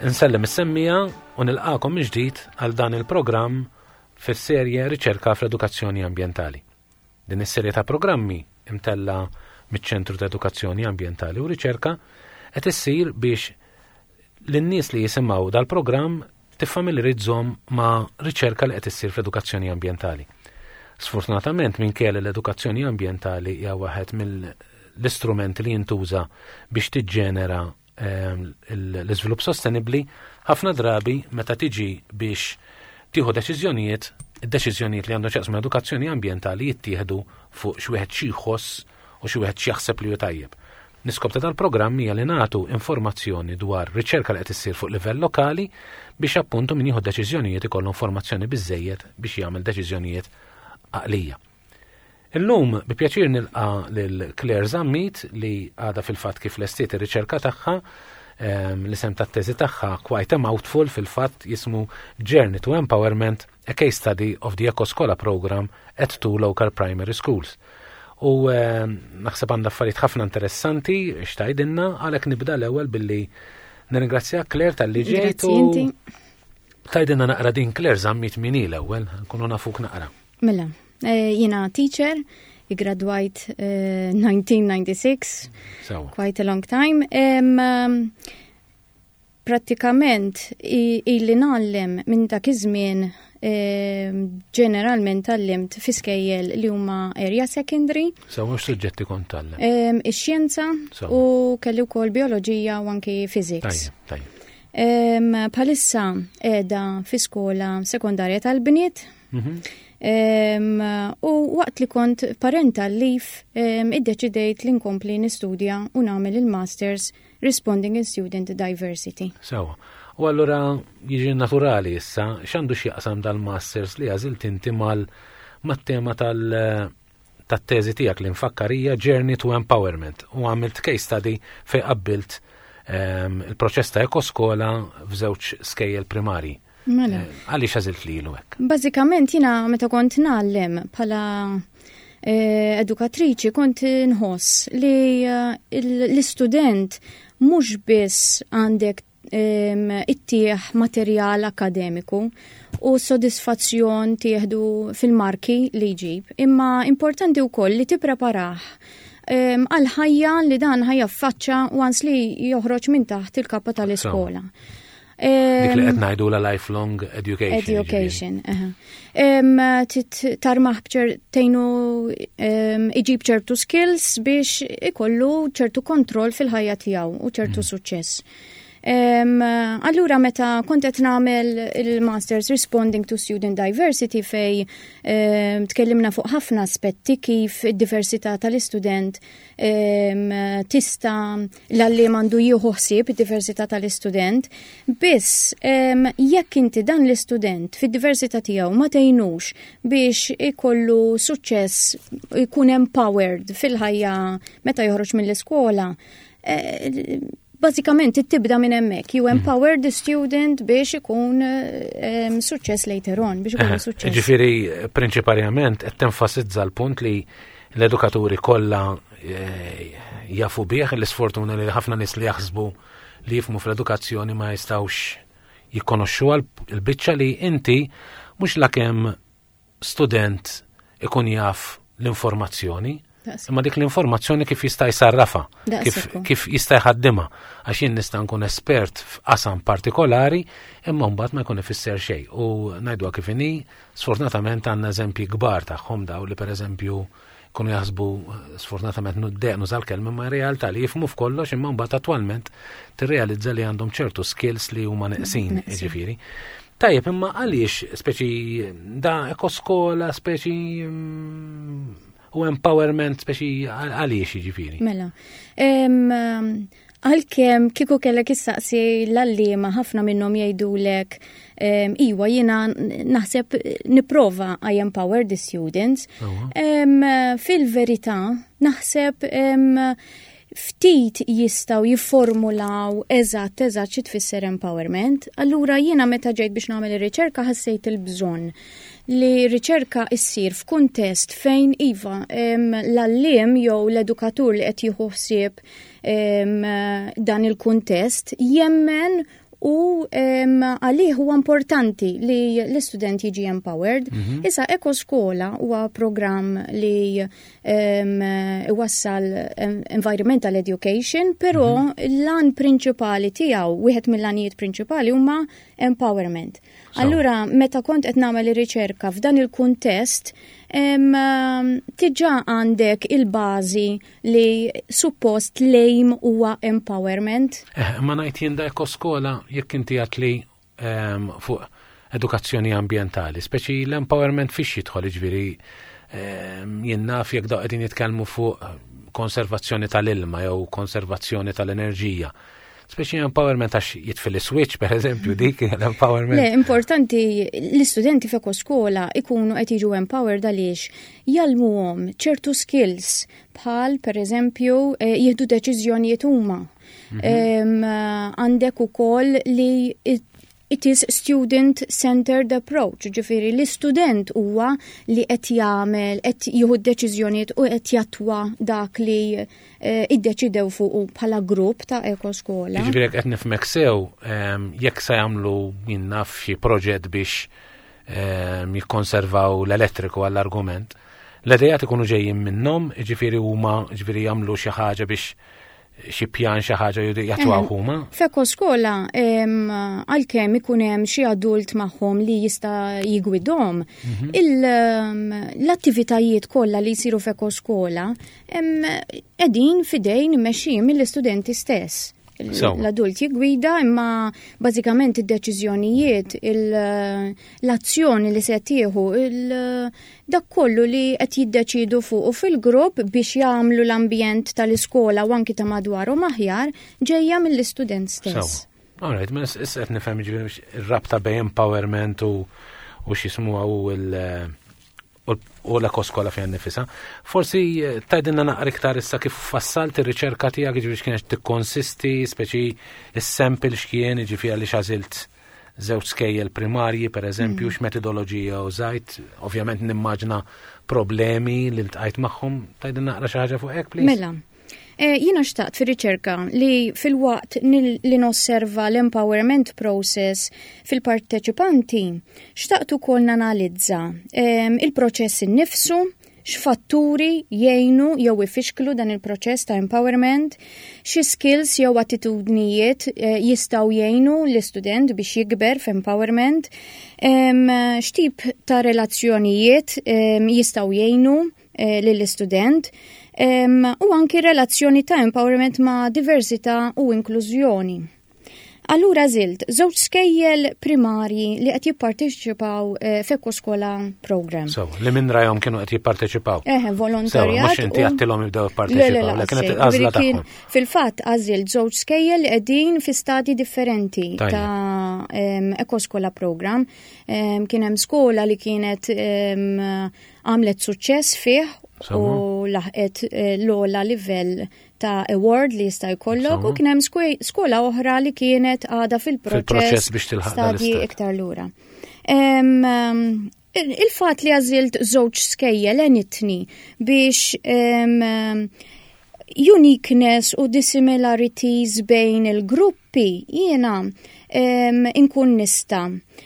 Insellem is-semmija u nilqakom mill-ġdid għal dan il-programm fis-serje Riċerka fl-Edukazzjoni Ambjentali. Din is-serje ta' programmi imtella miċ-Ċentru ta' Edukazzjoni Ambjentali u Riċerka qed issir biex lin-nies li jisimgħu dal-programm tiffamiliarizzhom ma' riċerka li qed issir fl-edukazzjoni ambjentali. Sfortunatament minkejja l-edukazzjoni ambjentali hija waħed mill-istrumenti li jintuża biex tiġġenera l-iżvilupp sostenibbli, ħafna drabi meta tiġi biex tieħu deċiżjonijiet, id-deċiżjonijiet li għandhom x'jaqsmu edukazzjoni ambjentali jittieħdu fuq xi wieħed xi jħoss u xi wieħed xi jaħseb li hu tajjeb. Niskop ta' dal-programm hija li nagħtu informazzjoni dwar riċerka li qed issir fuq livell lokali biex appuntu min jieħu deċiżjonijiet ikollu informazzjoni biżżejjed biex jagħmel deċiżjonijiet għaqlija. Illum bi pjaċir nilqa' lil Claire Zammit li għadha fil-fatt kif lestiet ir-riċerka tagħha, l-isem tat-teżi tagħha quite a mouthful fil-fatt jismu Journey to Empowerment, a case study of the Ecoskola program at 2 local primary schools. U naħseb għandha affarijiet ħafna interessanti xtajdilna għalhekk nibda l-ewwel billi nirringrazzjak Claire tal-li ġejt u tajdilna naqra din Claire Zammit min hi l-ewwel, nkunu nafuk naqra. Mela, jiena teacher, graduate 1996, quite a long time. Pratikament illi nagħlem minn dak iż-żmien ġeneralment tallimt fi skejjel li huma area secondary. Mhux suġġetti kont tallem? Ix-xjenza u kelli wkoll bioloġija u anki physics. Bħalissa qiegħda fi skola sekondarja tal-bniet. U waqt li kont parental leave iddeċidejt li nkompli nistudja u nagħmel il-Masters Responding in Student Diversity. U allura jiġi naturali issa, x'għandu x'jaqsam dal-Masters li għażilt inti mat-tema tat-teżi tiegħek li nfakkarija Journey to Empowerment u għamilt case study fejn qabbilt il-proċess ta' ekoskola f'żewġ skejjel primarji. Għaliex għażilt lilu hekk? Bażikament jiena meta kont nagħlem bħala edukatriċi kont nħoss li l-istudent mhux biss għandek ittieħ materjal akademiku u sodisfazzjon tieħdu fil-marki li jġib. Imma importanti wkoll li tippreparah għal ħajja li dan ħajja faċċa wans li joħroġ minn taħt il-kappa tal-iskola. Dik li qed ngħidula lifelong education. Tarmaħ tgħinu iġib ċertu skills biex ikollu ċertu kontroll fil-ħajja tiegħu u ċertu suċċess. Allura meta kont qed nagħmel il-Masters Responding to Student Diversity fej tkellimna fuq ħafna aspetti kif id-diversità tal-istudent tista' l-għalliem għandu jieħu ħsieb id-diversità tal-istudent, biss jekk inti dan l-istudent fid-diversità tiegħu ma tgħinux biex ikollu suċċess, ikun empowered fil-ħajja meta joħroġ mill-iskola, bażikament tibda minn hemmhekk. You empower the student biex ikun suċċess later on, biex ikun suċċess. Ġifieri prinċipalment qed tenfasizza l-punt li l-edukaturi kollha jafu bih l-isfortuna li ħafna nies li jaħsbu li jifhmu fl-edukazzjoni ma jistgħux jikkonoxxuha l-biċċa li inti mhux lakemm student ikun jaf l-informazzjoni, imma dik l-informazzjoni kif jista' jsarrafa, kif jista' jħaddimha, għax jien nista' nkun espert f'qasam partikolari imma mbagħad ma jkun ifisser xejn. U ngħidwa kif inhi, sfortunatament għandna eżempji kbar tagħhom daw li pereżempju jkunu jaħsbu sfortunatament nużal kelma ma realtà li jifhmu f'kollox imma mbagħad attwalment tirrealizza li għandhom ċertu skills li huma neqsin, jiġifieri. Tajjeb, imma għaliex speċi da ekoskola, speċi u empowerment speċi għaliex jiġifieri? Mela, għalkemm kieku kellek issaqsi l-għalliema ħafna minnhom jgħidulek iwa jiena naħseb nipprova I empower the students. Fil-verità naħseb ftit jistaw jifformulaw eżatt xi tfisser empowerment. Allura jiena meta ġejt biex nagħmel ir-riċerka ħassejt il-bżonn li riċerka issir f'kuntest fejn iva l-alliem jew l-edukatur li qed jieħu ħsieb dan il-kuntest jemmen u għalih huwa importanti li l-istudent jiġi empowered. Issa Ekoskola huwa programm li wassal environmental education, però l-lan prinċipali tiegħu, wieħed mill-għanijiet prinċipali huma empowerment. Allura, meta kont qed nagħmel ir-riċerka f'dan il-kuntest, tiġa għandek il-bażi li suppost lejm huwa empowerment. Ma ngħid jien da Ekoskola jekk inti għatli fuq edukazzjoni ambjentali, speċi l-empowerment fiex jidħol, ġifieri jien naf jekk daw qegħdin jitkellmu fuq konservazzjoni tal-ilma jew konservazzjoni tal-enerġija. Speċi empowerment għax jitfil switch, per eżempju, dik l-empowerment. Le, importanti l-istudenti f'Ekoskola ikunu qed jiġu empowered għaliex jalmuhom ċertu skills bħal per eżempju jieħdu deċiżjonijiet huma. Għandek ukoll li it is student-centered approach, ġifiri l-istudent huwa li qed jagħmel, qed jieħu deċiżjonijiet u qed jattwa dak li iddeċidew fuq bħala grupp ta' Ekoskola. Ġifiri qed nifhmek sew, jekk se jagħmlu min naf xi proġett biex jikkonservaw l-elettriku għall-argument, l-idejat ikunu ġejjin minnhom, ġifiri huma ġifiri jagħmlu xi ħaġa biex xi pjan xi ħaġa jagħtuha huma? F'Ekoskola għalkemm ikun hemm xi adult magħhom li jista' jigwidhom, l-attivitajiet kollha li jsiru f'Ekoskola qegħdin fidejn immexxijin mill-istudenti stess. L-adult jigwida imma bażikament id-deċiżjonijiet, l-azzjoni li se tieħu, dak kollu li qed jiddeċidu fuq fil-grupp biex jagħmlu l-ambjent tal-iskola u anki ta' madwarhom aħjar ġejja mill-istudent stess. Alright, ma issa qed nifhem ġifieri ir-rabta bejn empowerment u x'ismuha u l-Ekoskola fejn nifisha. Forsi tgħidilna naqra iktar issa kif fassalt ir-riċerka tiegħek ġifieri x'kienet tikkonsisti, speċi is-sample x'kien ġifieri għaliex għażilt żewġ skejjel primarji pereżempju x'metodoloġija użajt, ovvjament nimmaġna problemi li ltqajt magħhom, tgħidilna naqra xi ħaġa fuq hekk, please. Mela. Jiena xtaqt fir-riċerka li fil-waqt li nosserva l-empowerment process fil-parteċipanti, xtaqt ukoll nanalizza il-proċess innifsu, x'fatturi jgħinu jew ifixklu dan il-proċess ta' empowerment, xi skills jew attitudnijiet jistgħu jgħinu l-istudent biex jikber f'empowerment, x'tip ta' relazzjonijiet jistgħu jgħinu lill-istudent, u anki relazzjoni ta' empowerment ma' diversità u inklużjoni. Allura żilt żewġ skejjel primarji li qed jipparteċipaw f'Ekoskola program. Li minn rajhom kienu qed jipparteċipaw. Volontarjat. Mhux inti għattilhom jibdew jipparteċipaw, li kienet għażla tagħhom. Fil-fatt għażilt żewġ skejjel li qegħdin fi stadji differenti ta' Ekoskola program. Kien hemm skola li kienet għamlet suċċess fih u laħqet l-ola livell ta' award li jista' jkollok u kien hemm skola oħra li kienet għada fil-proċess biex tilħaq stadji iktar lura. Il-fatt li għażilt żewġ skejjel għenitni biex uniqueness u dissimilarities bejn il-gruppi jiena inkun nista'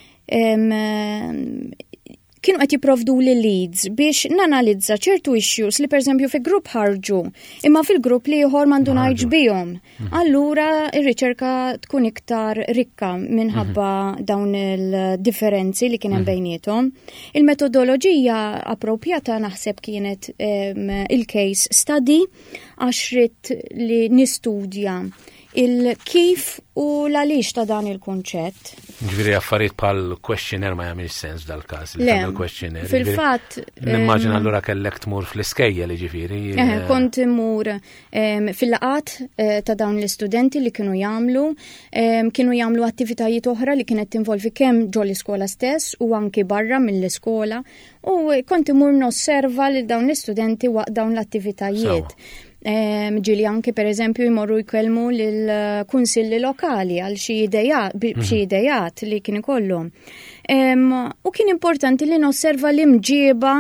kienu qed jipprovdu li leads biex nanalizza ċertu issues li pereżempju fi grupp ħarġu, imma fil-grupp li ieħor m'għandu ngħidx bihom. Allura r-riċerka tkun iktar rikka minħabba dawn il-differenzi li kien hemm bejniethom. Il-metodoloġija appropjata naħseb kienet il-case study għax rid li nistudja il-kif u l-għaliex ta' dan il-konċett. Ġifieri affarijiet bħal questionnaire ma jagħmilx sens dal-każ li tagħmel questionnaire. Fil-fatt nimmaġina allura kellek tmur fl-iskejjel ġifieri. Kont imur fil-laqat ta' dawn l-istudenti li kienu jagħmlu attivitajiet oħra li kienet tinvolvi kemm ġol l-iskola stess u anki barra mill-iskola u kont imur nosserva lil dawn l-istudenti waqt dawn l-attivitajiet. Ġili anke per eżempju jmorru jkellmu lill-kunsilli lokali għal xi idejat li kien ikollhom. U kien importanti li nosserva l-imġieba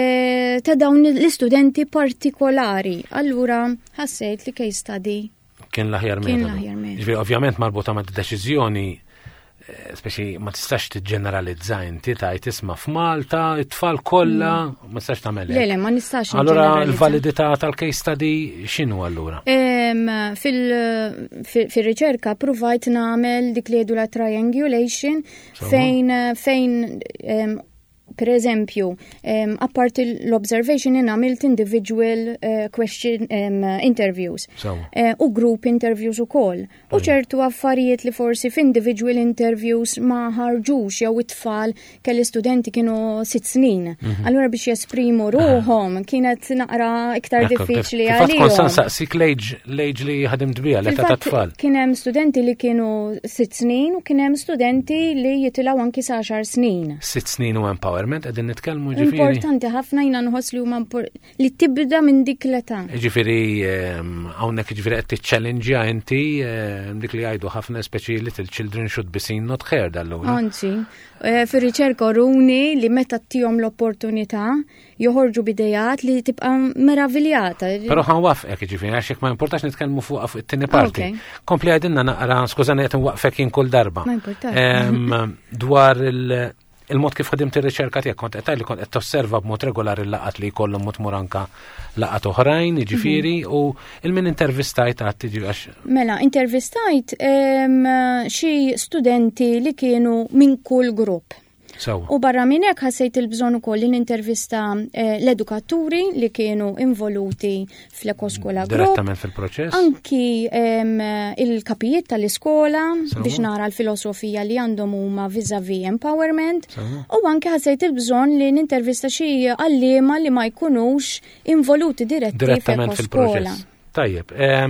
ta' dawn l-istudenti partikolari. Allura ħassejt li case study Kien l-aħjar metodu. Ġifieri ovvjament marbuta ma' deċiżjoni speċi ma tistax tiġġeneralizza inti tajt isma' f'Malta it-tfal kollha ma tistax tagħmel. Le, ma nistax. Allura l-validità tal-case study x'inhu allura? Fil-riċerka provajt nagħmel dik li jgħidu la triangulation fejn per eżempju, apart l-observation għamilt individual question interviews u group interviews u koll. U ċertu affarijiet li forsi f'individual interviews ma ħarġux jew it-tfal kelli studenti kienu 6 snin. Allura biex jesprimu ruhom kienet naqra iktar diffiċli għalihom. Fatt kont saqsik l-age li ħadimt biha l-età tat-tfal. Kien hemm studenti li kienu 6 snin u kien hemm studenti li jitilgħu anki sa 10 snin. 6 snin u empowerment qegħdin nitkellmu ġifieri. Importanti ħafna jiena nħoss li huma li tibda minn dik l-età. Ġifieri hawnhekk ġifieri qed tiċċallenġja inti dik li jgħidu ħafna speċi little children should be seen not heard allura. Anzi, fir-riċerka runi li meta tihom l-opportunità joħorġu bidejat li tibqa' meraviljata. Però ħanwafqek ġifieri għax ma importax nitkellmu fuq it-tieni parti. Kompli għajdilna naqra skużani qed nwaqfek jien kull darba. Dwar il-mod kif ħadimt ir-riċerka tiegħek kont qed li kont qed tosserva b'mod regolari l-laqat li jkollhom mutmur anka laqat oħrajn, jiġifieri u il-min intervistajt għad tiġi għax. Mela, intervistajt xi studenti li kienu minn kull grupp. U barra minn hekk ħassejt il-bżonn ukoll li nintervista l-edukaturi li kienu involuti fl-ekoskola group. Direttament fil-proċess. Anki il-kapijiet tal-iskola biex nara l-filosofija li għandhom huma vis-à-vis empowerment. U anke ħassejt il-bżonn li nintervista xi għalliema li ma jkunux involuti direttament fil-proċess. Tajjeb.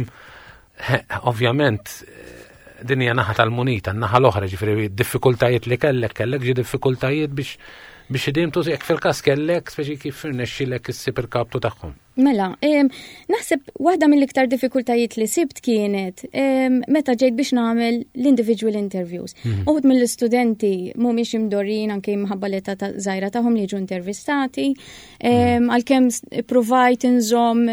Ovvjament din hija naħa tal-munita, naħa l-oħra ġifieri diffikultajiet li kellek ġi diffikultajiet biex idimtu jekk fil-każ kellek speċi kif irnexxilek issib il-kaptu tagħhom. Mela, naħseb waħda mill-iktar diffikultajiet li sibt kienet meta ġejt biex nagħmel l-individual interviews. Uħud mill-istudenti mhumiex imdorrin anke minħabba l-età żgħira tagħhom li jiġu intervistati, għalkemm provajt inżomm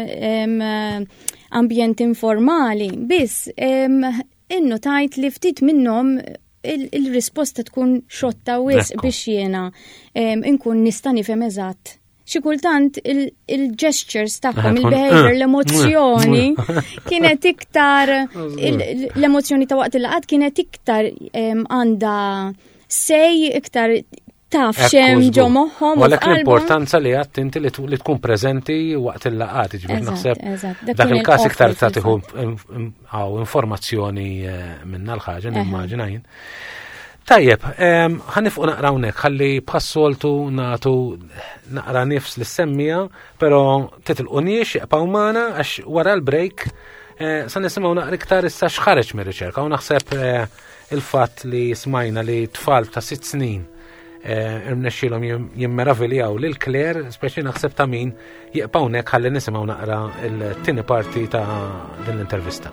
ambjent informali, biss innotajt li ftit minnhom il-risposta tkun xotta wisq biex jiena inkun nista' nifhem eżatt. Xi kultant il-gestures tagħhom, il-behavior, l-emozzjoni kienet iktar l-emozzjoni ta' waqt il-laqgħat kienet iktar għandha sej iktar taf xem ġo moħħom. U għalhekk l-importanza li għadt inti li tkun preżenti waqt il-laqgħat, ġifieri naħseb dak il-każ iktar tagħtiħu informazzjoni minna l-ħaġa nimmaġina jien. Tajjeb, ħanifqu naqra hawnhekk ħalli bħassoltu nagħtu naqra nifs lis-semmija, però titilqunix jaqbgħu magħna għax wara l-break sa nisimgħu naqra iktar issa x'ħareġ mir-riċerka u naħseb il-fatt li smajna li tfal ta' 6 snin irnexxilhom jimmeraviljaw lil Claire, speċi naħseb ta' min jibqgħu hawnhekk ħalli nisimgħu naqra l-tieni parti ta' din l-intervista.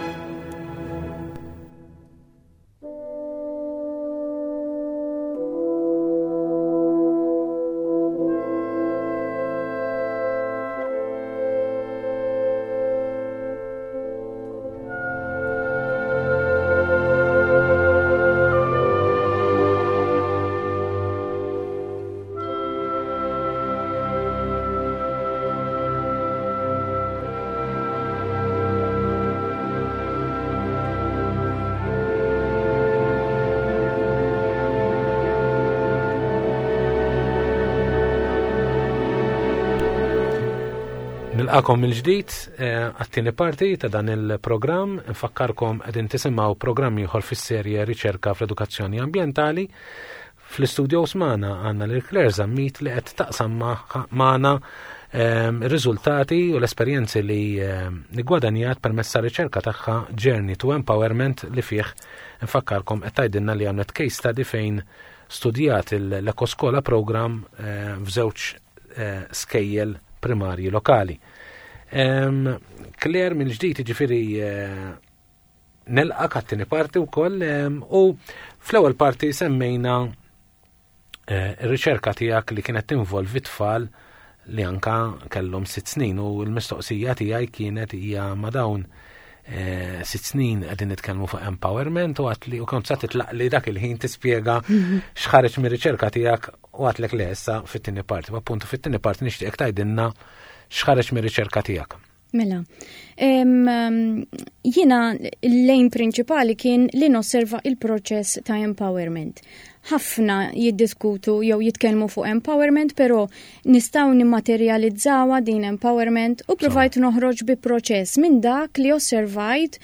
Nilqakom mill-ġdid għat-tieni parti ta' dan il-programm. Nfakkarkom qegħdin tisimgħu programm ieħor fis-serje Riċerka fl-Edukazzjoni Ambjentali. Fl-istudios magħna għandna lil Claire Zammit li qed taqsam magħna ir-riżultati u l-esperjenzi li gwadanjat permezz riċerka tagħha Journey to Empowerment li fih nfakkarkom qed tgħidilna li għamlet case study fejn studjat l-ekoskola program f'żewġ skejjel primarji lokali. Claire minn ġdid ġifieri nelqak għat-tieni parti wkoll u fl-ewwel parti semmejna ir-riċerka tiegħek li kienet tinvolvi tfal li anka kellhom 6 snin u l-mistoqsija tiegħi kienet hija ma' dawn 6 snin qegħdin nitkellmu fuq empowerment u għatli u kont sa titlaq li dak il-ħin tispjega x'ħareġ mir-riċerka tiegħek u għatlek li issa fit-tieni parti. Appuntu fit-tieni parti nixtieq tgħidilna x'ħareġ mir-riċerka tiegħek. Mela, jiena l-lejn prinċipali kien li nosserva il-proċess ta' empowerment. Ħafna jiddiskutu jew jitkellmu fuq empowerment, però nistgħu nimmaterjalizzawa din empowerment u provajt noħroġ bi proċess minn dak li osservajt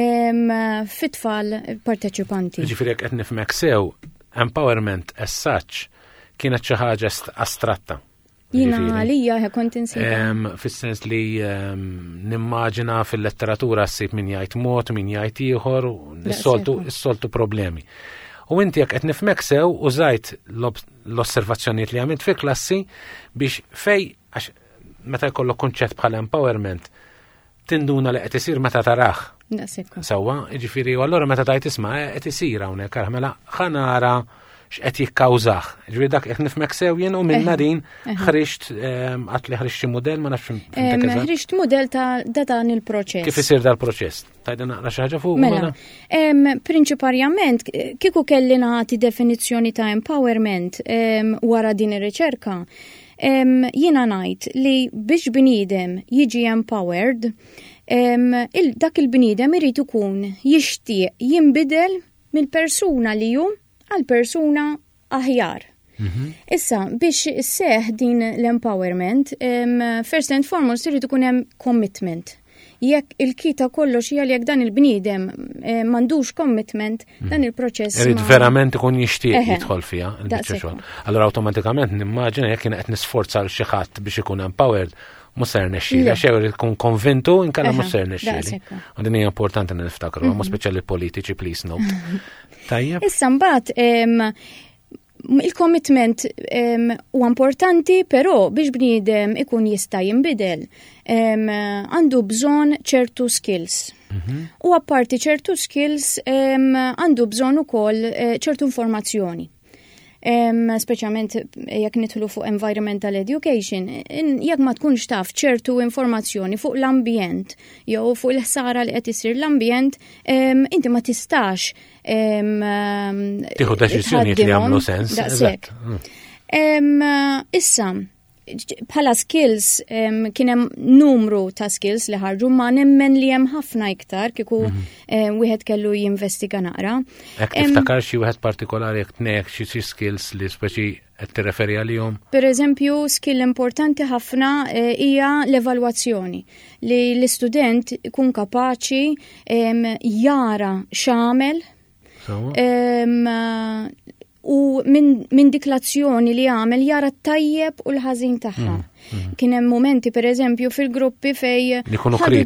fit-tfal parteċipanti. Ġifieri qed nifhmek sew, empowerment as such kienet xi ħaġa astratta. Jina għalija kont insejn. Fis-sens li nimmaġina fil-letteratura ssib min jgħid mod, min jgħid ieħor, is-soltu problemi. U inti jekk qed nifhmek sew użajt l-osservazzjonijiet li għamilt fi klassi biex għax meta jkollok kunċett bħala empowerment tinduna li qed isir meta tarah. Sewwa, jiġifieri u allura meta tajt isma' qed isir hawnhekk mela ħanara x'qed jikkawżah. Ġifieri dak qed nifhmek sew jien u minna din ħriġt għatli ħriġt xi mudell ma nafx ħriġt mudell ta' dan il-proċess. Kif isir dal-proċess? Tajda naqra xi ħaġa fuq mela. Prinċipalment kieku kelli nagħti definizzjoni ta' empowerment wara din ir-riċerka, jiena ngħid li biex bniedem jiġi empowered, dak il-bniedem irid ikun jixtieq jinbidel mill-persuna li hu għal persuna aħjar. Issa, biex seħ din l-empowerment, first and foremost irid ikun hemm commitment. Jekk il-kita kollox hija li jekk dan il-bniedem m'għandux commitment, dan il-proċess. Irid verament ikun jixtieq jidħol fiha il-biċċa xogħol. Allura awtomatikament nimmaġina jekk kien qed nisforza l xi ħadd biex ikun empowered, mhux ser nexxieli, għax irid ikun konvintu inkella mhux ser nexxieli. U din hija importanti niftakru, ma speċjali politiċi please note. Tajjeb. Issa mbagħad il-commitment huwa importanti, però biex bniedem ikun jista' jinbidel għandu bżonn ċertu skills. U apparti ċertu skills għandu bżonn ukoll ċertu informazzjoni. Speċjalment jekk nidħlu fuq environmental education, jekk ma tkunx taf ċertu informazzjoni fuq l-ambjent jew fuq il-ħsara li qed isir l-ambjent, inti ma tistax tieħu deċiżjonijiet li jagħmlu sens. Issa bħala skills kien hemm numru ta' skills li ħarġu ma nemmen li hemm ħafna iktar kieku wieħed kellu jinvestiga naqra. Hekk tiftakar xi wieħed partikolari jekk tnejjek xi skills li speċi qed tirreferi għalihom? Pereżempju, skill importanti ħafna hija l-evalwazzjoni li l-istudent ikun kapaċi jara x'għamel u minn dik l-azzjoni li għamel jara t-tajjeb u l-ħażin tagħha. Kien hemm momenti pereżempju fil-gruppi fej ħadu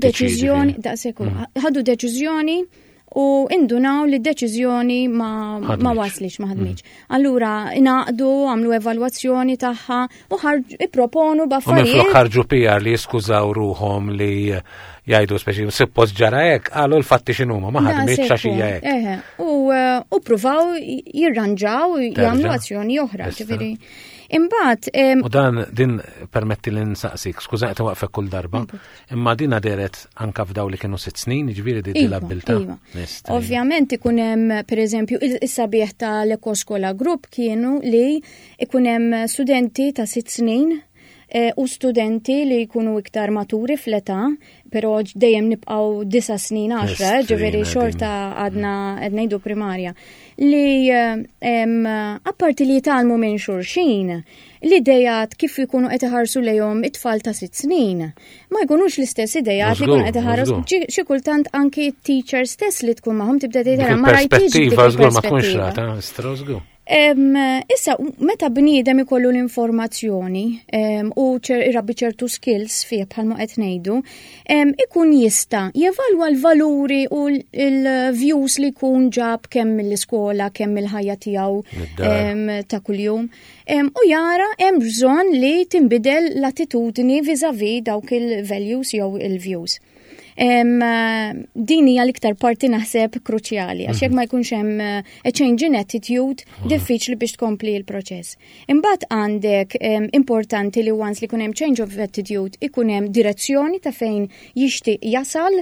deċiżjoni u indunaw li d-deċiżjoni ma waslix, ma ħadmitx. Allura inaqdu, għamlu evalwazzjoni tagħha u ipproponu b'affarijiet. U minflok ħarġu PR li jiskużaw ruhom li jgħidu speċi suppost ġara hekk, qalu l-fatti x'inhuma ma ħadmitx għax hija hekk. U pruvaw jirranġaw jagħmlu azzjoni oħra, ġifieri. Imbagħad u dan din permetti li nsaqsik, skuża qed waqfek kull darba, imma din deret anke f'daw li kienu 6 snin, jiġifieri din l-abilità. Ovvjament ikun hemm pereżempju is-sabiħ tal-Ekoskola Group kienu li ikun hemm studenti ta' 6 snin u studenti li jkunu iktar maturi fl-età, però dejjem nibqgħu 9 snin 10, ġifieri xorta għadna qed ngħidu primarja. Li apparti li jitalmu minn xulxin, l-idejat kif ikunu qed iħarsu lejhom it-tfal ta' 6 snin. Ma jkunux l-istess idejat li jkunu qed iħarsu xi kultant anki t-teacher stess li tkun magħhom tibda tgħidilha ma rajtix dik il-perspettiva. Issa, meta bniedem ikollu l-informazzjoni u irrabbi ċertu skills fih bħalma qed ngħidu, ikun jista' jevalwa l-valuri u l-views li jkun ġab kemm mill-iskola, kemm mill-ħajja tiegħu ta' kuljum. U jara hemm bżonn li tinbidel l-attitudni viżavi dawk il-values jew il-views. din hija l-iktar parti naħseb kruċjali, għax jekk ma jkunx hemm a change in attitude, diffiċli biex tkompli l-proċess. Imbagħad għandek importanti li once li jkun hemm change of attitude ikun hemm direzzjoni ta' fejn jixtieq jasal.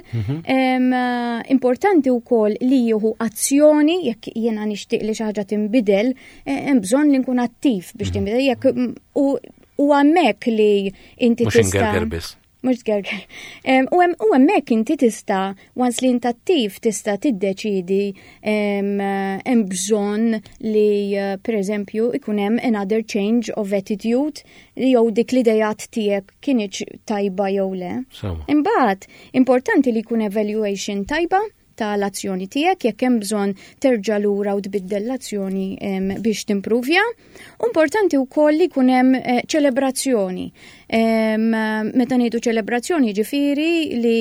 Importanti wkoll li jieħu azzjoni jekk jiena nixtieq li xi ħaġa tinbidel, hemm bżonn li nkun attiv biex tinbidel jekk u hemmhekk li inti tista' mhux gerger. U hemmhekk inti tista' once li inti attiv tista' tiddeċiedi hemm bżonn li pereżempju ikun hemm another change of attitude jew dik l-idejat tiegħek kienx tajba jew le. Imbagħad importanti li jkun evaluation tajba tal-azzjoni tiegħek jekk hemm bżonn terġa' lura u tbiddel l-azzjoni biex timpruvja. Importanti wkoll li jkun hemm ċelebrazzjoni. Meta ngħidu ċelebrazzjoni ġifieri li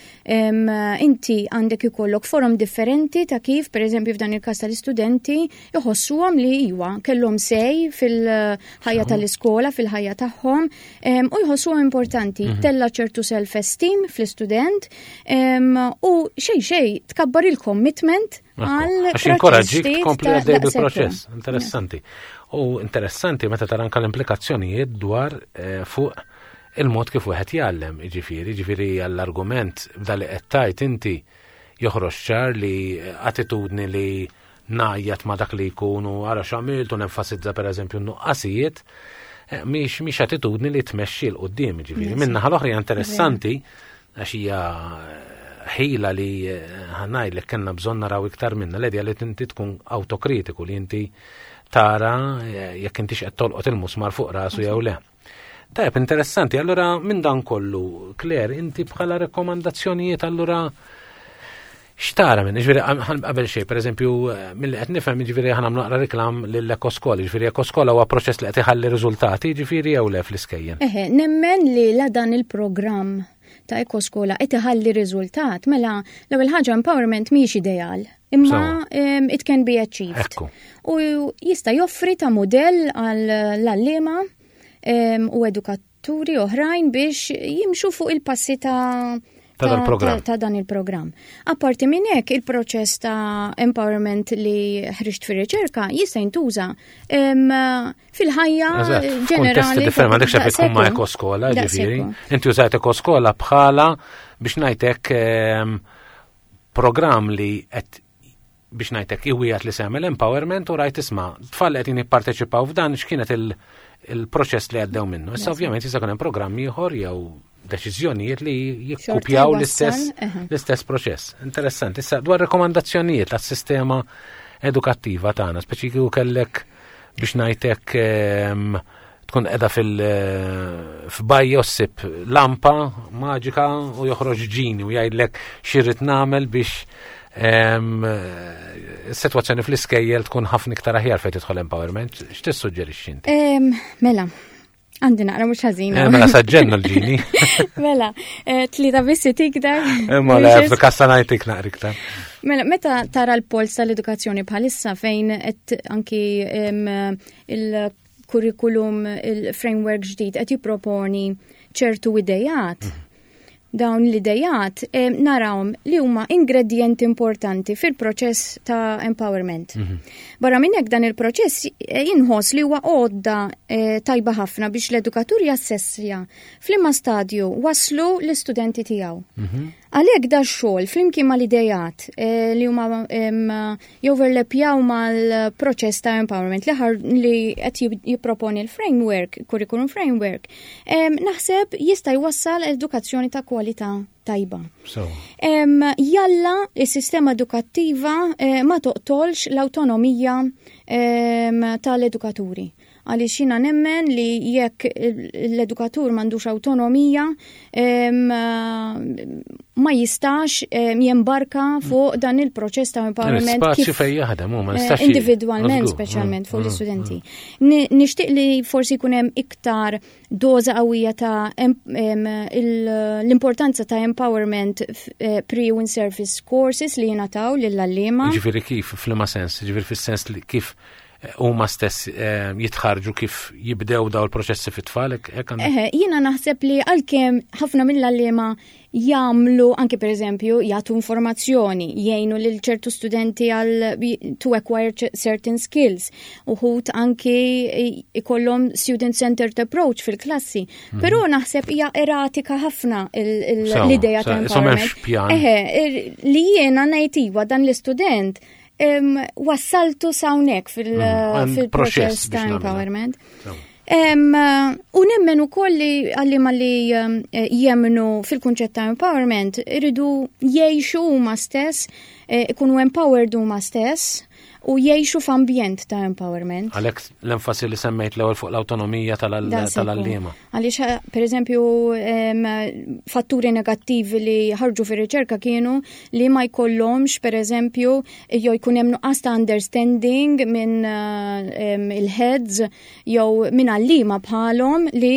inti għandek ikollok forum differenti ta' kif pereżempju f'dan il-każ tal-istudenti iħossuhom li iwa kellhom sej fil-ħajja tal-iskola, fil-ħajja tagħhom u jħossuhom importanti. Tella ċertu self-esteem fl-istudent u xejn tkabbar il-commitment għal għax inkoraġġik tkompli għaddej bil-proċess. Interessanti. U interessanti meta tara anke l-implikazzjonijiet dwar fuq il-mod kif wieħed jgħallem, jiġifieri għall-argument f'dali qed tgħid inti joħroġ ċar li attitudni li ngħajjat ma' dak li jkun u ara x'għamilt u nenfasizza pereżempju n-nuqqasijiet mhix attitudni li tmexxi l qudiem jiġifieri. Min-naħa l-oħra interessanti għax hija ħila li ħanajlek kellna bżonn naraw iktar minna l-edja li inti tkun autokritiku li inti tara jekk intix qed tolqot il-musmar fuq rasu jew le. Tajb, interessanti. Allura minn dan kollu, Claire, inti bħala rekomandazzjonijiet allura x'tara minn? Ġifieri qabel xejn, pereżempju, milli qed nifhem ġifieri ħanamlu naqra riklam lill-ekoskola, ġifieri ekoskola huwa proċess li qed iħalli riżultati, ġifieri jew le fl-iskejjen. Nemmen li la dan il-programm ta' ekoskola qed iħalli riżultat, mela l-ewwel ħaġa empowerment mhijiex ideal. Imma it can be achieved. U jista' joffri ta' modell għall-allima u edukaturi oħrajn biex jimxu fuq il-passi ta' dan il-programm. Apparti minn hekk il-proċess ta' empowerment li ħriġt fir-riċerka jista' jintuża fil-ħajja ġenerali. Għandek xafik tkun ma' ekoskola, ġifieri. Inti użajt ekoskola bħala biex ngħidlek programm li qed biex ngħidlek iwiegħed li semel empowerment u rajt isma' tfal qed jipparteċipaw f'dan x'kienet il-proċess li għaddew minnu. Issa ovvjament jista' jkun hemm programmi ieħor jew deċiżjonijiet li jikkupjaw l-istess proċess. Interessanti. Issa dwar rekomandazzjonijiet għas-sistema edukattiva tagħna, speċifiku kellek biex ngħidlek tkun qiegħda f'bajja ssib lampa maġika u joħroġ ġini u jgħidlek x'irrid nagħmel biex is-sitwazzjoni fl-iskejjel tkun ħafna iktar aħjar fejn tidħol empowerment. X'tissuġġerixxi inti? Mela, għandi naqra mhux ħażina. Mela saġġenna l-ġini. Mela, tlieta bissi tikdar. Mela, fil-kassa ngħidlek naqra iktar. Mela, meta tara l-pols tal-edukazzjoni bħalissa fejn qed anki il-kurrikulum, il-framework ġdid qed jipproponi ċertu idejat. Dawn l-idejat narawhom li huma ingredienti importanti fil-proċess ta' empowerment. Barra minn hekk dan il-proċess jinħoss li huwa għodda tajba ħafna biex l-edukatur jassessja fl-imma stadju waslu l-istudenti tiegħu. Għalhekk da xogħol flimkien mal-idejat li huma joverlappjaw mal-proċess ta' empowerment li qed jipproponi l-framework, curriculum framework, naħseb jista' jwassal edukazzjoni ta' kwalità tajba. Jalla is-sistema edukattiva ma toqtolx l-awtonomija tal-edukaturi. Għaliex jiena nemmen li jekk l-edukatur m'għandux awtonomija ma jistax jembarka fuq dan il-proċess ta' empowerment individwalment speċjalment fuq l-istudenti. Nixtieq li forsi jkun hemm iktar doza qawwija ta' l-importanza ta' empowerment pre u in-service courses li jingħataw lill-allima. Ġifieri kif fl-ma sens, ġifieri fis-sens li kif huma stess jitħarġu kif jibdew daw il-proċessi fit-tfal? Jiena naħseb li għalkemm ħafna mill-għalliema jagħmlu anke pereżempju jagħtu informazzjoni, jgħinu lil ċertu studenti to acquire certain skills. Uħud anke ikollhom student-centered approach fil-klassi. Però naħseb hija eratika ħafna l-idea ta' empowerment. Li jiena ngħid iva dan l-istudent wassaltu sawnek fil-proċess ta' empowerment. U nemmen ukoll li għallima li jemnu fil-kunċett ta' empowerment iridu jgħixu huma stess, ikunu empowered huma stess u jgħixu f'ambjent ta' empowerment. Għalhekk l-enfasi li semmejt l-ewwel fuq l-awtonomija tal-għalliema. Għaliex pereżempju fatturi negattivi li ħarġu fir-riċerka kienu li ma jkollhomx pereżempju jew jkun hemm nuqqas ta' understanding minn il-heads jew minn għalliema bħalhom li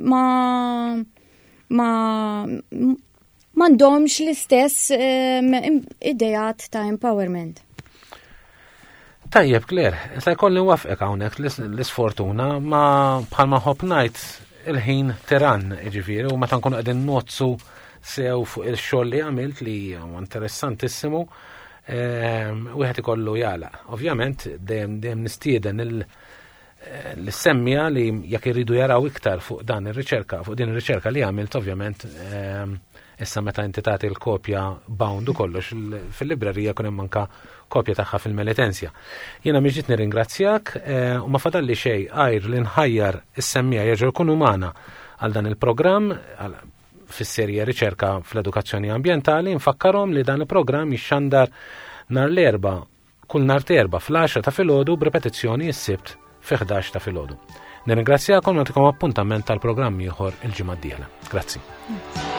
m'għandhomx l-istess idejat ta' empowerment. Tajjeb, Claire, issa jkolli wafqek hawnhekk l-isfortuna ma bħalma ħobb ngħid il-ħin tiran jiġifieri u meta nkunu qegħdin nozzu sew fuq il-xogħol li għamilt li huwa interessantissimu wieħed ikollu jagħlaq. Ovvjament dejjem nistieden l-semmija li jekk iridu jaraw iktar fuq din ir-riċerka li għamilt ovvjament issa meta inti tagħti l-kopja bound u kollox fil-librerija kun hemm anke kopja tagħha fil-Melitenzja. Jiena miġiet nirringrazzjak u ma fadalli xejn għajr li nħajjar is-semmija jerġgħu jkunu magħna għal dan il-programm fis-serje riċerka fl-edukazzjoni ambjentali. Nfakkarhom li dan il-programm jixxandar kull nhar terba fl-10 ta' filgħodu b'repetizzjoni s-sibt fi 11 ta' filgħodu. Nirringrazzjakom u nagħtikom appuntament tal-programm ieħor il-ġimgħa d-dieħla. Grazzi.